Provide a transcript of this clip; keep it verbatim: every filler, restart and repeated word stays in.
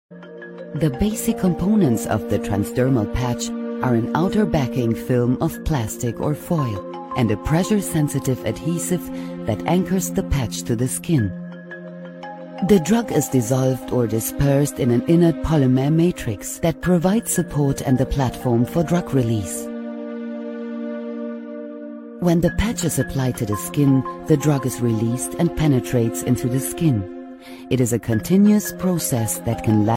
The basic components of the transdermal patch are an outer backing film of plastic or foil and a pressure-sensitive adhesive that anchors the patch to the skin. The drug is dissolved or dispersed in an inert polymer matrix that provides support and the platform for drug release. When the patch is applied to the skin, the drug is released and penetrates into the skin. It is a continuous process that can last